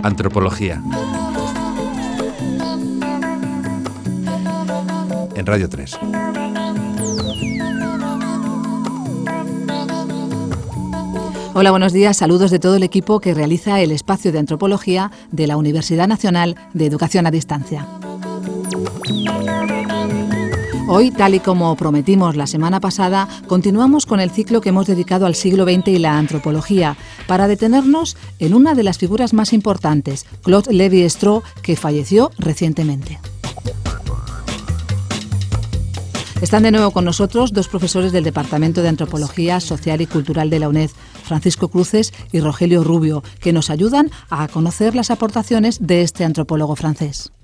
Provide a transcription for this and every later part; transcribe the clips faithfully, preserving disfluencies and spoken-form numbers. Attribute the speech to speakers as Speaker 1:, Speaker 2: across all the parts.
Speaker 1: Antropología. En Radio tres.
Speaker 2: Hola, buenos días. Saludos de todo el equipo que realiza el espacio de antropología de la Universidad Nacional de Educación a Distancia. Hoy, tal y como prometimos la semana pasada, continuamos con el ciclo que hemos dedicado al siglo veinte y la antropología, para detenernos en una de las figuras más importantes, Claude Lévi-Strauss, que falleció recientemente. Están de nuevo con nosotros dos profesores del Departamento de Antropología Social y Cultural de la UNED, Francisco Cruces y Rogelio Rubio, que nos ayudan a conocer las aportaciones de este antropólogo francés.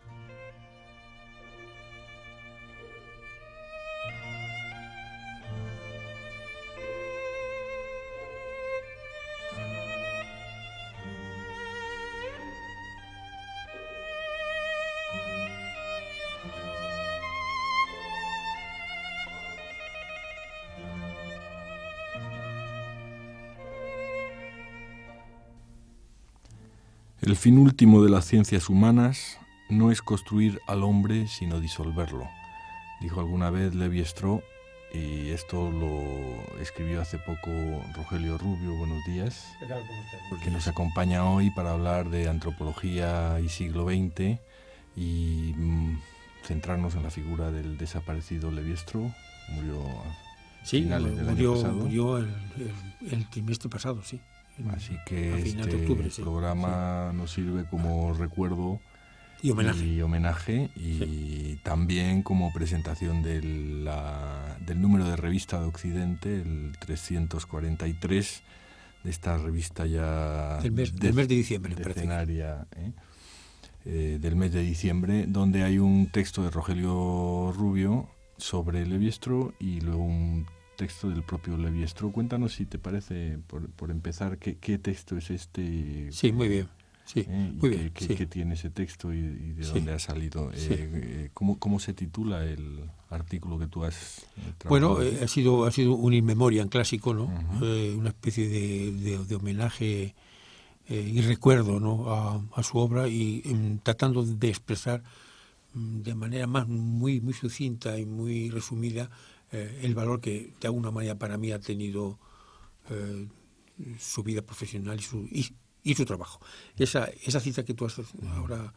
Speaker 3: El fin último de las ciencias humanas no es construir al hombre, sino disolverlo, dijo alguna vez Lévi-Strauss, y esto lo escribió hace poco Rogelio Rubio. Buenos días.
Speaker 4: ¿Qué tal? ¿Cómo estás?
Speaker 3: Que nos acompaña hoy para hablar de antropología y siglo veinte y mmm, centrarnos en la figura del desaparecido Lévi-Strauss. Murió a
Speaker 4: sí,
Speaker 3: finales del
Speaker 4: murió,
Speaker 3: año pasado.
Speaker 4: Murió el, el, el trimestre pasado, sí.
Speaker 3: Así que este
Speaker 4: octubre, sí.
Speaker 3: programa sí. nos sirve como recuerdo
Speaker 4: y homenaje,
Speaker 3: y, homenaje, y sí. también como presentación de la, del número de revista de Occidente, el trescientos cuarenta y tres, de esta revista ya
Speaker 4: del mes de, del mes de diciembre,
Speaker 3: decenaria, ¿eh? Eh, del mes de diciembre, donde hay un texto de Rogelio Rubio sobre Lévi-Strauss y luego un texto del propio Lévi-Strauss. Cuéntanos, si te parece, por, por empezar, ¿qué, qué texto es este?
Speaker 4: Sí, muy bien. Sí,
Speaker 3: ¿Eh?
Speaker 4: muy
Speaker 3: qué,
Speaker 4: bien.
Speaker 3: Qué,
Speaker 4: sí.
Speaker 3: ¿Qué tiene ese texto y, y de
Speaker 4: sí.
Speaker 3: dónde ha salido?
Speaker 4: Sí.
Speaker 3: Eh, ¿cómo, ¿Cómo se titula el artículo que tú has trabajado?
Speaker 4: Bueno, eh, ha sido ha sido un in memoriam clásico, ¿no?
Speaker 3: Uh-huh.
Speaker 4: Eh, una especie de, de, de homenaje eh, y recuerdo, ¿no? a, a su obra, y en, tratando de expresar de manera más muy muy sucinta y muy resumida eh, el valor que de alguna manera para mí ha tenido eh, su vida profesional y su y, y su trabajo. Esa esa cita que tú has ahora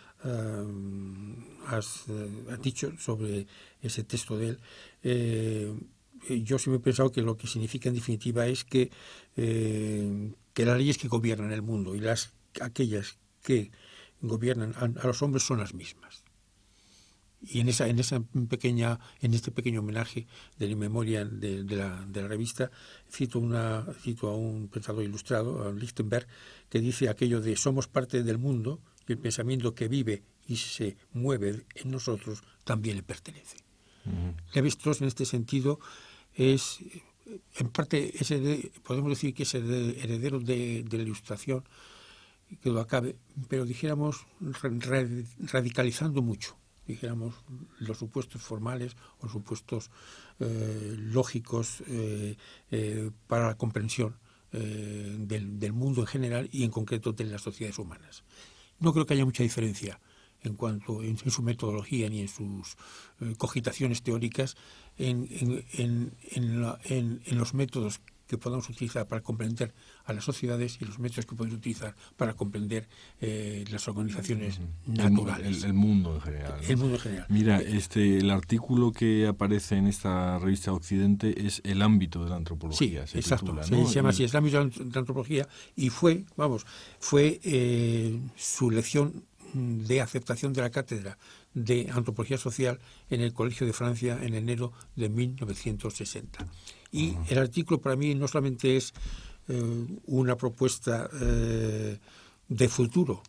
Speaker 4: uh, has, uh, has dicho sobre ese texto de él, eh, yo siempre he pensado que lo que significa en definitiva es que eh, que las leyes que gobiernan el mundo y las aquellas que gobiernan a, a los hombres son las mismas. Y en esa en esa pequeña en este pequeño homenaje de la memoria de, de, la, de la revista cito una cito a un pensador ilustrado, a Lichtenberg, que dice aquello de somos parte del mundo y el pensamiento que vive y se mueve en nosotros también le pertenece. Uh-huh. Lévi-Strauss en este sentido es en parte es heredero, podemos decir que es heredero de, de la Ilustración, que lo acabe, pero dijéramos radicalizando mucho, dijéramos, los supuestos formales o supuestos eh, lógicos eh, eh, para la comprensión eh, del, del mundo en general y en concreto de las sociedades humanas. No creo que haya mucha diferencia en cuanto en, en su metodología ni en sus eh, cogitaciones teóricas en, en, en, en, la, en, en los métodos que podamos utilizar para comprender a las sociedades y los métodos que podemos utilizar para comprender eh, las organizaciones
Speaker 3: el,
Speaker 4: naturales.
Speaker 3: El, el mundo en general. ¿no?
Speaker 4: El mundo en general.
Speaker 3: Mira, este, el artículo que aparece en esta revista Occidente es el ámbito de la antropología.
Speaker 4: Sí,
Speaker 3: se
Speaker 4: exacto.
Speaker 3: Titula,
Speaker 4: se,
Speaker 3: ¿no?
Speaker 4: se llama
Speaker 3: y...
Speaker 4: así, es el ámbito de la antropología, y fue, vamos, fue eh, su lección de aceptación de la cátedra de antropología social en el Colegio de Francia en enero de mil novecientos sesenta. Y uh-huh. el artículo para mí no solamente es eh, una propuesta eh, de futuro,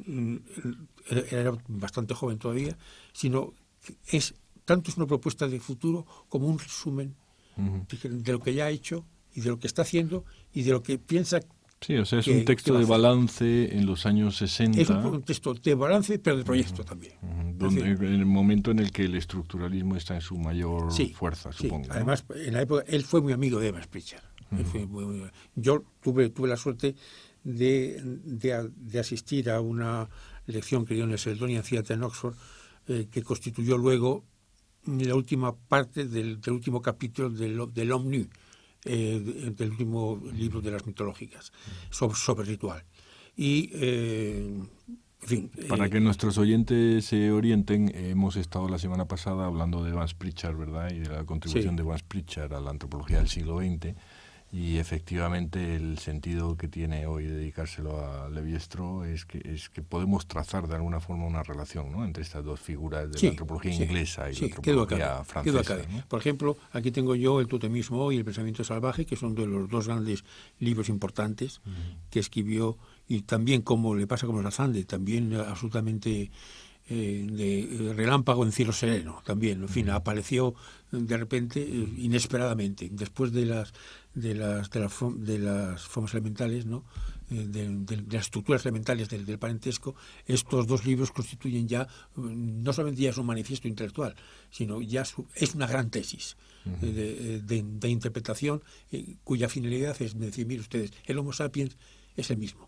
Speaker 4: era bastante joven todavía, sino que es tanto es una propuesta de futuro como un resumen uh-huh. de lo que ya ha hecho y de lo que está haciendo y de lo que piensa.
Speaker 3: Sí, o sea, es
Speaker 4: que,
Speaker 3: un texto de balance en los años sesenta.
Speaker 4: Es un texto de balance, pero de proyecto uh-huh. también.
Speaker 3: Uh-huh. Donde, en el momento en el que el estructuralismo está en su mayor
Speaker 4: sí,
Speaker 3: fuerza, supongo.
Speaker 4: Sí.
Speaker 3: ¿no?
Speaker 4: Además, en la época, él fue muy amigo de Evans Pritchard. Uh-huh. Yo tuve, tuve la suerte de, de, de asistir a una lección que dio en el Sheldonian Theatre en Oxford, eh, que constituyó luego la última parte del, del último capítulo del, del Omni, eh, del último libro de las mitológicas, sobre, sobre ritual. Y, eh, en fin...
Speaker 3: Para
Speaker 4: eh,
Speaker 3: que nuestros oyentes se orienten, eh, hemos estado la semana pasada hablando de Evans Pritchard, ¿verdad? Y de la contribución
Speaker 4: sí.
Speaker 3: de Evans Pritchard a la antropología del siglo veinte. Y efectivamente el sentido que tiene hoy dedicárselo a Levi-Strauss es que es que podemos trazar de alguna forma una relación, ¿no?, entre estas dos figuras de
Speaker 4: sí,
Speaker 3: la antropología
Speaker 4: sí,
Speaker 3: inglesa y
Speaker 4: sí,
Speaker 3: la antropología francesa, ¿no?
Speaker 4: Por ejemplo, aquí tengo yo El totemismo y El pensamiento salvaje, que son de los dos grandes libros importantes uh-huh. que escribió, y también, como le pasa con los Lazande, también absolutamente eh, de relámpago en cielo sereno, también, en fin, uh-huh. apareció de repente, eh, inesperadamente, después de las de las de las, de las formas elementales, ¿no?, eh, de, de, de las estructuras elementales del, del parentesco. Estos dos libros constituyen ya, no solamente ya es un manifiesto intelectual, sino ya su, es una gran tesis uh-huh. eh, de, de, de interpretación, eh, cuya finalidad es decir, mire ustedes, el Homo sapiens es el mismo,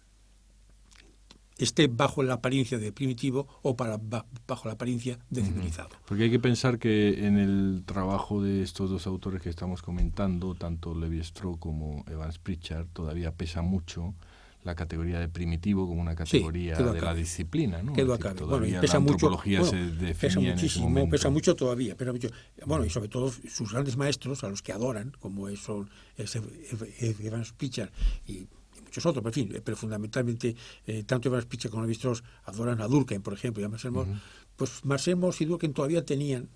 Speaker 4: esté bajo la apariencia de primitivo o para, bajo la apariencia de civilizado.
Speaker 3: Uh-huh. Porque hay que pensar que en el trabajo de estos dos autores que estamos comentando, tanto Levi-Strauss como Evans Pritchard, todavía pesa mucho la categoría de primitivo como una categoría sí, de la disciplina, ¿no?
Speaker 4: Quedó acá. Bueno, y pesa
Speaker 3: la
Speaker 4: mucho,
Speaker 3: antropología
Speaker 4: bueno,
Speaker 3: se definía
Speaker 4: pesa muchísimo,
Speaker 3: en ese momento.
Speaker 4: pesa mucho todavía, pesa mucho. Bueno, y sobre todo sus grandes maestros, a los que adoran, como son es Evans Pritchard y muchos otros, pero en fin, pero fundamentalmente eh, tanto Evans Pritchard como Levi-Strauss adoran a Durkheim, por ejemplo, y a Marcel Mauss. Uh-huh. Pues Marcel Mauss y Durkheim todavía tenían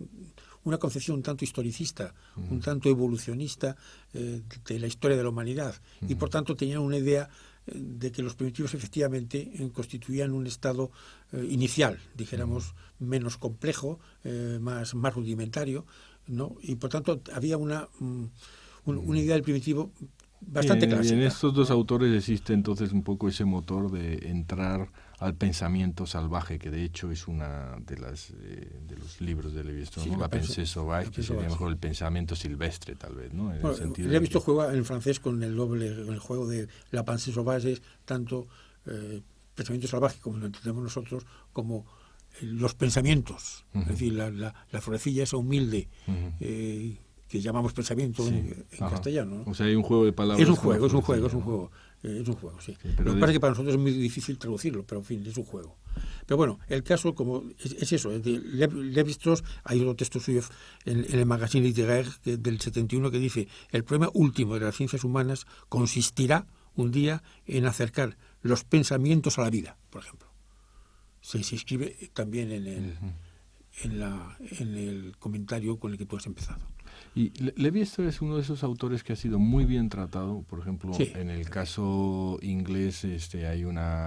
Speaker 4: una concepción un tanto historicista, uh-huh. un tanto evolucionista eh, de la historia de la humanidad, uh-huh. y por tanto tenían una idea eh, de que los primitivos efectivamente eh, constituían un estado eh, inicial, dijéramos, uh-huh. menos complejo, eh, más, más rudimentario, ¿no? Y por tanto había una, um, un, una idea del primitivo bastante
Speaker 3: en,
Speaker 4: clásica.
Speaker 3: En estos dos autores existe entonces un poco ese motor de entrar al pensamiento salvaje, que de hecho es una de las eh, de los libros de Levi-Strauss, sí, ¿no? La pensée sauvage, que sería mejor el pensamiento silvestre, tal vez, ¿no? En
Speaker 4: bueno,
Speaker 3: el sentido
Speaker 4: Levi-Strauss
Speaker 3: que...
Speaker 4: juega en francés con el doble, con el juego de la pensée sauvage, es tanto eh, pensamiento salvaje, como lo entendemos nosotros, como eh, los pensamientos, uh-huh. es decir, la, la, la florecilla esa humilde, uh-huh. eh, que llamamos pensamiento sí. en, en castellano, ¿no?
Speaker 3: O sea, hay un juego de palabras.
Speaker 4: Es un juego, es un juego, es un juego, eh, es un juego, sí. sí pero Lo que pasa es que para nosotros es muy difícil traducirlo, pero en fin, es un juego. Pero bueno, el caso como es, es eso, es de Levi-Strauss. Hay otro texto suyo en, en el Magazine Littéraire del setenta y uno que dice: el problema último de las ciencias humanas consistirá un día en acercar los pensamientos a la vida, por ejemplo. Se, se escribe también en el, uh-huh. en, la, en el comentario con el que tú has empezado.
Speaker 3: Y Levi-Strauss es uno de esos autores que ha sido muy bien tratado. Por ejemplo, sí. en el caso inglés este, hay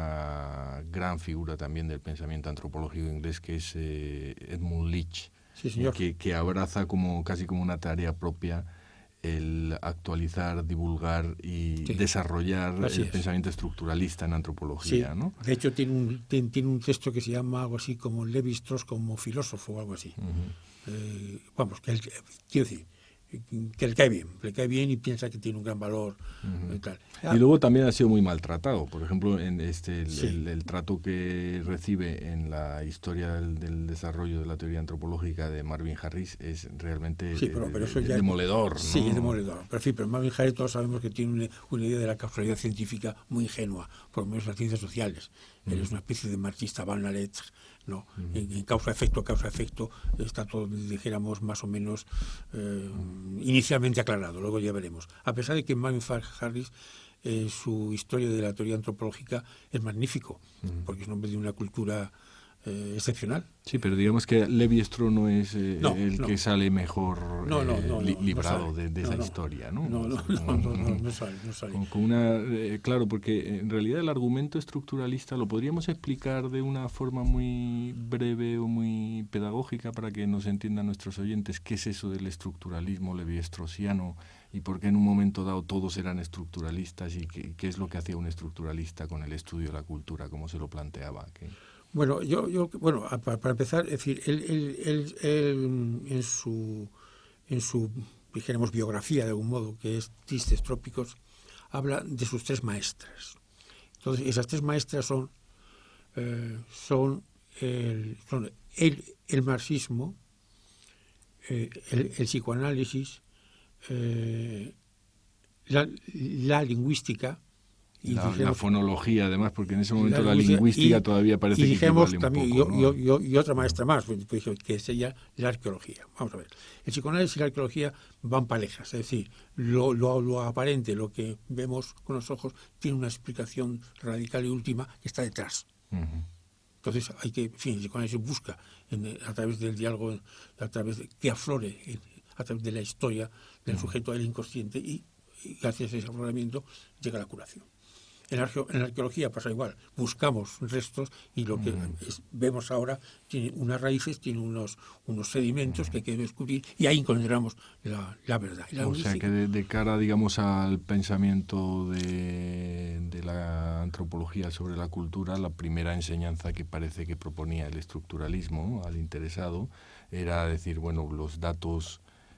Speaker 3: una gran figura también del pensamiento antropológico inglés que es eh, Edmund Leach,
Speaker 4: sí, señor.
Speaker 3: Que, que abraza como casi como una tarea propia el actualizar, divulgar y sí. desarrollar Así el es. pensamiento estructuralista en antropología,
Speaker 4: sí.
Speaker 3: ¿no?
Speaker 4: De hecho, tiene un, tiene, tiene un texto que se llama algo así como Levi-Strauss como filósofo o algo así. Uh-huh. Eh, vamos, que el, quiero decir, que le cae bien, le cae bien y piensa que tiene un gran valor. Uh-huh. y, tal.
Speaker 3: Ah, y luego también ha sido muy maltratado. Por ejemplo, en este el, sí. el, el trato que recibe en la historia del, del desarrollo de la teoría antropológica de Marvin Harris es realmente
Speaker 4: sí, pero, pero eso
Speaker 3: de,
Speaker 4: ya
Speaker 3: demoledor.
Speaker 4: Es, ¿no? Sí, es demoledor. Pero, en fin, pero Marvin Harris todos sabemos que tiene una, una idea de la causalidad científica muy ingenua, por lo menos las ciencias sociales. Uh-huh. Él es una especie de marxista Van Laret, ¿no? Uh-huh. en, en causa-efecto, causa-efecto, está todo, dijéramos, más o menos eh, uh-huh. inicialmente aclarado, luego ya veremos. A pesar de que Marvin Harris, eh, su historia de la teoría antropológica es magnífico, uh-huh. porque es un hombre de una cultura eh, excepcional.
Speaker 3: Sí, pero digamos que Levi-Strauss no es eh, no, el no. que sale mejor
Speaker 4: no, no, no,
Speaker 3: eh, li- librado
Speaker 4: no
Speaker 3: de, de
Speaker 4: no,
Speaker 3: esa
Speaker 4: no.
Speaker 3: historia, ¿no?
Speaker 4: No, no, no, no, no, no, no sale, no sale.
Speaker 3: Con, con una, eh, claro, porque en realidad el argumento estructuralista lo podríamos explicar de una forma muy breve o muy pedagógica para que nos entiendan nuestros oyentes qué es eso del estructuralismo levi-straussiano y por qué en un momento dado todos eran estructuralistas y qué, qué es lo que hacía un estructuralista con el estudio de la cultura, cómo se lo planteaba. ¿Qué?
Speaker 4: Bueno, yo, yo, bueno, para, para empezar, es decir, él, él, él, él en su, en su, dijéramos, biografía de algún modo, que es Tristes Trópicos, habla de sus tres maestras. Entonces, esas tres maestras son, eh, son, el, son el, el marxismo, eh, el, el psicoanálisis, eh, la, la lingüística, y
Speaker 3: la,
Speaker 4: dijimos,
Speaker 3: la fonología, además, porque en ese momento la,
Speaker 4: la
Speaker 3: lingüística y, todavía parece
Speaker 4: y dijimos
Speaker 3: que
Speaker 4: también,
Speaker 3: un poco,
Speaker 4: y,
Speaker 3: ¿no?
Speaker 4: y, y, y otra maestra más, que sería la arqueología. Vamos a ver. El psicoanálisis y la arqueología van parejas, es decir, lo, lo, lo aparente, lo que vemos con los ojos, tiene una explicación radical y última que está detrás. Uh-huh. Entonces hay que, en fin, el psicoanálisis busca en, a través del diálogo, a través de que aflore, a través de la historia del uh-huh. sujeto del inconsciente y, y gracias a ese afloramiento llega la curación. En la, en la arqueología pasa igual, buscamos restos y lo que uh-huh. es, vemos ahora tiene unas raíces, tiene unos, unos sedimentos uh-huh. que hay que descubrir y ahí encontramos la, la verdad. Y la
Speaker 3: o sea que de, de cara, digamos, al pensamiento de, de la antropología sobre la cultura, la primera enseñanza que parece que proponía el estructuralismo al interesado era decir, bueno, los datos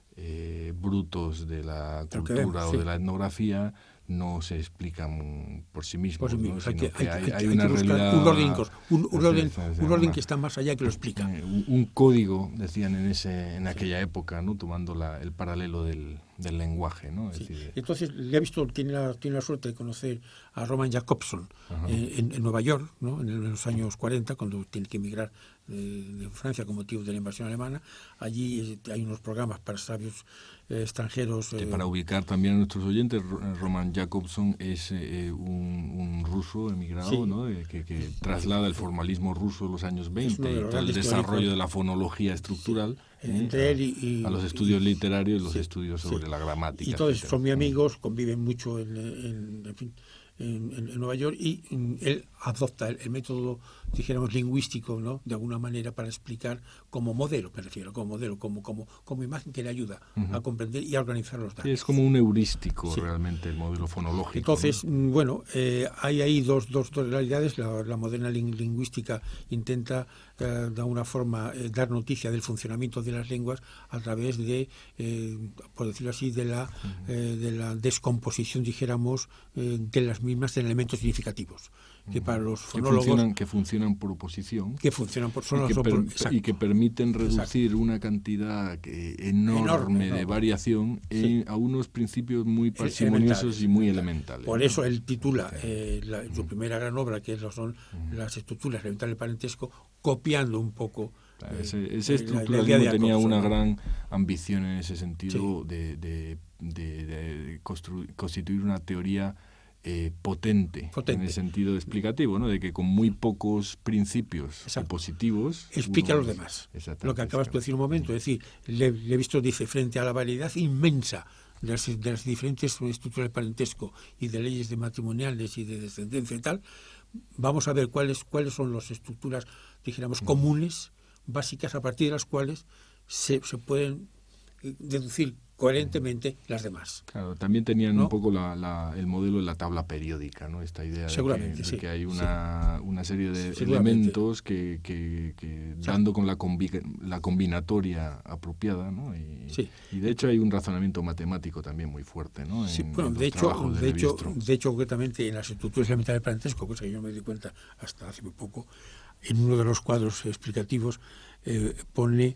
Speaker 3: eh, brutos de la cultura vemos, o sí. de la etnografía no se explican por sí mismos, por sí mismos, ¿no? Sino que hay, hay, hay, hay una
Speaker 4: que
Speaker 3: realidad...
Speaker 4: Un orden, un, un, orden, un orden que está más allá que lo explica.
Speaker 3: Un, un código, decían en ese en aquella sí. época, ¿no? Tomando la, el paralelo del, del lenguaje, ¿no? Es
Speaker 4: sí.
Speaker 3: decir,
Speaker 4: entonces, le he visto, tiene la, tiene la suerte de conocer a Roman Jakobson eh, en, en Nueva York, ¿no? En, en los años cuarenta, cuando tiene que emigrar de, de Francia con motivo de la invasión alemana. Allí eh, hay unos programas para sabios eh, extranjeros.
Speaker 3: Eh,
Speaker 4: eh,
Speaker 3: para ubicar también a nuestros oyentes, Roman Jakobson es eh, un, un ruso emigrado, sí. ¿no? Eh, que, que traslada el formalismo ruso de los años veinte de y todo el desarrollo de la fonología estructural
Speaker 4: sí. eh, entre
Speaker 3: a,
Speaker 4: él y, y
Speaker 3: a los estudios y, literarios y los
Speaker 4: sí,
Speaker 3: estudios sobre
Speaker 4: sí.
Speaker 3: la gramática.
Speaker 4: Y todos
Speaker 3: etcétera.
Speaker 4: son mis amigos, conviven mucho en, en, en fin, En, en, en Nueva York y en, él adopta el, el método, dijéramos, lingüístico, ¿no? De alguna manera para explicar como modelo, me refiero, como modelo, como como como imagen que le ayuda uh-huh. a comprender y a organizar los datos.
Speaker 3: Sí, es como un heurístico sí. realmente el modelo fonológico.
Speaker 4: Entonces,
Speaker 3: ¿no?
Speaker 4: bueno, eh, hay ahí dos, dos, dos realidades. La, la moderna ling- lingüística intenta eh, de alguna forma eh, dar noticia del funcionamiento de las lenguas a través de, eh, por decirlo así, de la, uh-huh. eh, de la descomposición, dijéramos, eh, de las mismas en elementos significativos que para los fonólogos
Speaker 3: que funcionan, que funcionan por oposición
Speaker 4: que funcionan por son
Speaker 3: y, que
Speaker 4: los,
Speaker 3: per,
Speaker 4: por,
Speaker 3: y que permiten reducir exacto. una cantidad que, enorme, enorme de no. variación sí. en, a unos principios muy parsimoniosos y muy elementales.
Speaker 4: Por ¿no? eso él titula eh, la, su primera gran obra, que son uh-huh. las estructuras elementales del parentesco, copiando un poco
Speaker 3: claro, ese, ese estructuralismo tenía una gran ambición en ese sentido sí. de, de, de, de construir, constituir una teoría Eh, potente, potente, en el sentido explicativo, ¿no? De que con muy pocos principios positivos
Speaker 4: explica a los demás. Lo que acabas de decir un momento, es decir, le, le he visto, dice, frente a la variedad inmensa de las, de las diferentes estructuras de parentesco y de leyes de matrimoniales y de descendencia y tal, vamos a ver cuáles cuáles son las estructuras, dijéramos, comunes, básicas, a partir de las cuales se, se pueden deducir coherentemente las demás.
Speaker 3: Claro, también tenían ¿no? un poco la, la, el modelo de la tabla periódica, ¿no? Esta idea de que, de
Speaker 4: sí,
Speaker 3: que hay una, sí. una serie de elementos que, que, que sí. dando con la, combi, la combinatoria apropiada, ¿no? Y,
Speaker 4: sí.
Speaker 3: y de hecho hay un razonamiento matemático también muy fuerte, ¿no? En,
Speaker 4: sí, bueno,
Speaker 3: en
Speaker 4: de hecho, de,
Speaker 3: de
Speaker 4: hecho, de hecho, concretamente en las estructuras elementales del parentesco, cosa que yo me di cuenta hasta hace muy poco, en uno de los cuadros explicativos eh, pone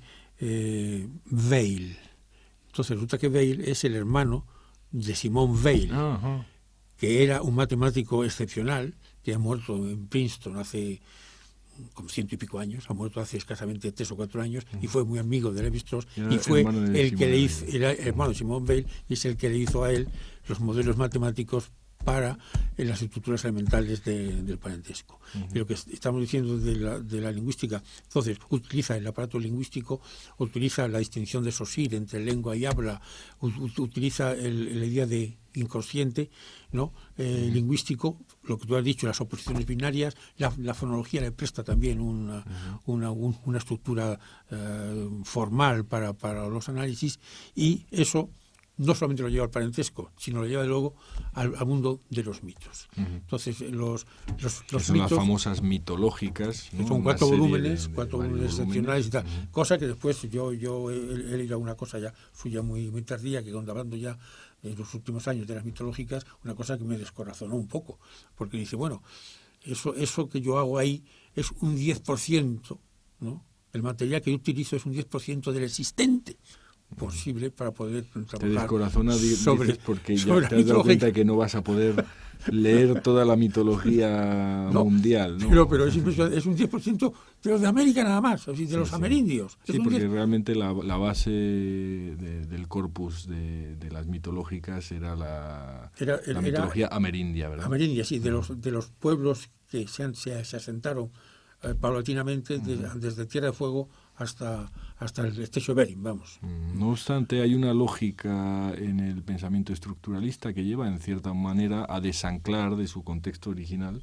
Speaker 4: eh, Weil. Entonces resulta que Weil es el hermano de Simón Weil, uh-huh. que era un matemático excepcional, que ha muerto en Princeton hace como ciento y pico años, ha muerto hace escasamente tres o cuatro años, uh-huh. y fue muy amigo de Lévi-Strauss, y fue el, el que le hizo, era el hermano de Simón Weil, y es el que le hizo a él los modelos matemáticos para en las estructuras elementales de, del parentesco. Uh-huh. Y lo que estamos diciendo de la, de la lingüística, entonces, utiliza el aparato lingüístico, utiliza la distinción de Saussure entre lengua y habla, ut- utiliza el, la idea de inconsciente, ¿no? Eh, uh-huh. lingüístico, lo que tú has dicho, las oposiciones binarias, la, la fonología le presta también una, uh-huh. una, un, una estructura eh, formal para, para los análisis, y eso no solamente lo lleva al parentesco, sino lo lleva luego al, al mundo de los mitos. Uh-huh. Entonces, los, los, los
Speaker 3: son
Speaker 4: mitos...
Speaker 3: las famosas mitológicas, ¿no?
Speaker 4: Son cuatro volúmenes, de, de cuatro volúmenes excepcionales y tal.
Speaker 3: Uh-huh.
Speaker 4: Cosa que después yo yo he, he leído una cosa ya suya muy, muy tardía, que cuando hablando ya en los últimos años de las mitológicas, una cosa que me descorazonó un poco, porque dice, bueno, eso, eso que yo hago ahí es un diez por ciento, ¿no? El material que yo utilizo es un diez por ciento del existente posible para poder trabajar.
Speaker 3: Te descorazona,
Speaker 4: sobre,
Speaker 3: dices, porque
Speaker 4: sobre
Speaker 3: ya te has dado cuenta de que no vas a poder leer toda la mitología no, mundial, ¿no?
Speaker 4: Pero, pero es, es un diez por ciento de los de América nada más, así, de sí, los sí. amerindios.
Speaker 3: Sí, porque diez... realmente la, la base de, del corpus de, de las mitológicas era la, era, era, la mitología era, amerindia, ¿verdad?
Speaker 4: Amerindia, sí, de los, de los pueblos que se, han, se, se asentaron eh, paulatinamente de, uh-huh. desde Tierra de Fuego hasta, hasta el estrecho de Bering, vamos.
Speaker 3: No obstante, hay una lógica en el pensamiento estructuralista que lleva, en cierta manera, a desanclar de su contexto original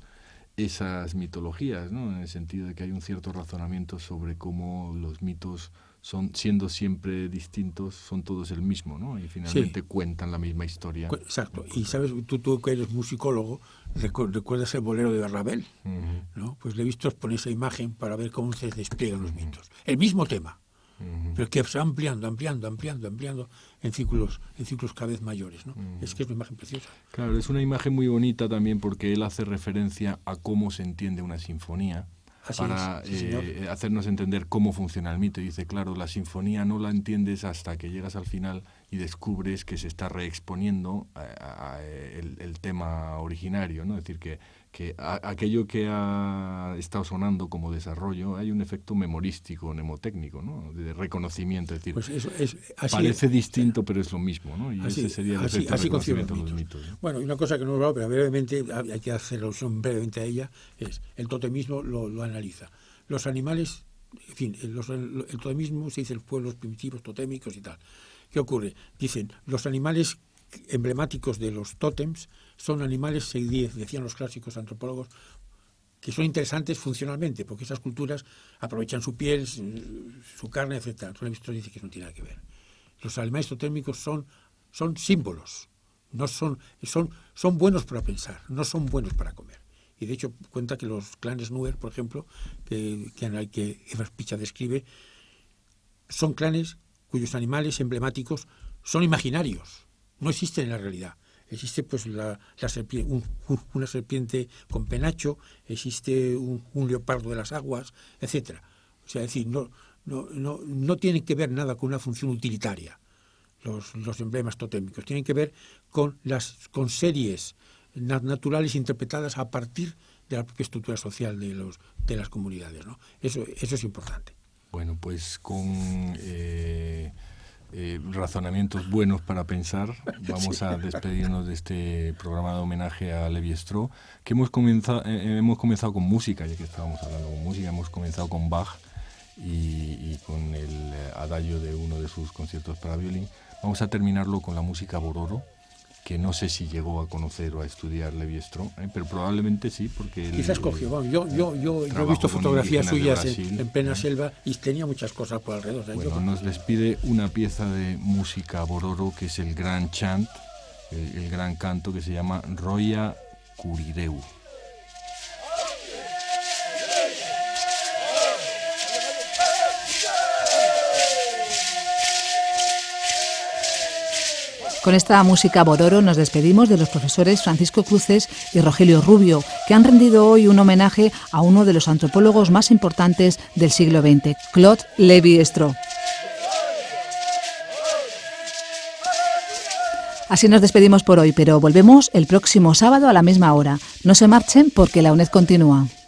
Speaker 3: esas mitologías, ¿no? En el sentido de que hay un cierto razonamiento sobre cómo los mitos, son siendo siempre distintos, son todos el mismo, ¿no? Y finalmente sí. cuentan la misma historia.
Speaker 4: Exacto. Y sabes, tú, tú que eres musicólogo, recuerdas el bolero de Ravel, uh-huh. ¿no? Pues le he visto poner esa imagen para ver cómo se despliegan los mitos. El mismo tema, uh-huh. pero que se va ampliando, ampliando, ampliando, ampliando en círculos, en círculos cada vez mayores, ¿no? Uh-huh. Es que es una imagen preciosa.
Speaker 3: Claro, es una imagen muy bonita también porque él hace referencia a cómo se entiende una sinfonía. Así para es, sí, eh, hacernos entender cómo funciona el mito. Y dice, claro, la sinfonía no la entiendes hasta que llegas al final y descubres que se está reexponiendo a, a, a el, el tema originario, ¿no? Es decir, que, que a, aquello que ha estado sonando como desarrollo, hay un efecto memorístico, mnemotécnico, ¿no? De reconocimiento. Es decir,
Speaker 4: pues eso es, así
Speaker 3: parece
Speaker 4: es,
Speaker 3: distinto, pero es lo mismo, ¿no? Y
Speaker 4: así,
Speaker 3: ese sería el
Speaker 4: así,
Speaker 3: efecto
Speaker 4: así
Speaker 3: de reconocimiento de
Speaker 4: los
Speaker 3: los
Speaker 4: mitos.
Speaker 3: mitos, ¿no?
Speaker 4: Bueno, y una cosa que no he hablado, pero brevemente, hay que hacer alusión brevemente a ella, es el totemismo lo, lo analiza. Los animales, en fin, los, el, el totemismo se dice los pueblos primitivos, totémicos y tal. ¿Qué ocurre? Dicen, los animales emblemáticos de los tótems son animales, decían los clásicos antropólogos, que son interesantes funcionalmente, porque esas culturas aprovechan su piel, su carne, etcétera. Entonces, la dice que no tiene nada que ver. Los animales totémicos son, son símbolos, no son, son, son buenos para pensar, no son buenos para comer. Y de hecho cuenta que los clanes Nuer, por ejemplo, que, que, que Eva Spicha describe, son clanes cuyos animales emblemáticos son imaginarios, no existen en la realidad. Existe pues la, la serpiente, un, una serpiente con penacho, existe un, un leopardo de las aguas, etcétera. O sea, es decir, no, no, no, no tienen que ver nada con una función utilitaria los, los emblemas totémicos, tienen que ver con las con series naturales interpretadas a partir de la propia estructura social de los de las comunidades, ¿no? Eso, eso es importante.
Speaker 3: Bueno, pues con eh, eh, razonamientos buenos para pensar, vamos sí. a despedirnos de este programa de homenaje a Levi-Strauss, que hemos comenzado, eh, hemos comenzado con música, ya que estábamos hablando con música, hemos comenzado con Bach y, y con el adagio de uno de sus conciertos para violín. Vamos a terminarlo con la música Bororo, que no sé si llegó a conocer o a estudiar Levi-Strauss, ¿eh? pero probablemente sí, porque...
Speaker 4: Quizás cogió, bueno, yo, yo, yo, yo he visto fotografías suyas en, en plena ¿eh? selva y tenía muchas cosas por alrededor. ¿eh?
Speaker 3: Bueno,
Speaker 4: yo...
Speaker 3: nos despide una pieza de música Bororo, que es el gran chant, el, el gran canto, que se llama Roya Kurireu.
Speaker 2: Con esta música Bororo nos despedimos de los profesores Francisco Cruces y Rogelio Rubio, que han rendido hoy un homenaje a uno de los antropólogos más importantes del siglo veinte, Claude Lévi-Strauss. Así nos despedimos por hoy, pero volvemos el próximo sábado a la misma hora. No se marchen porque la UNED continúa.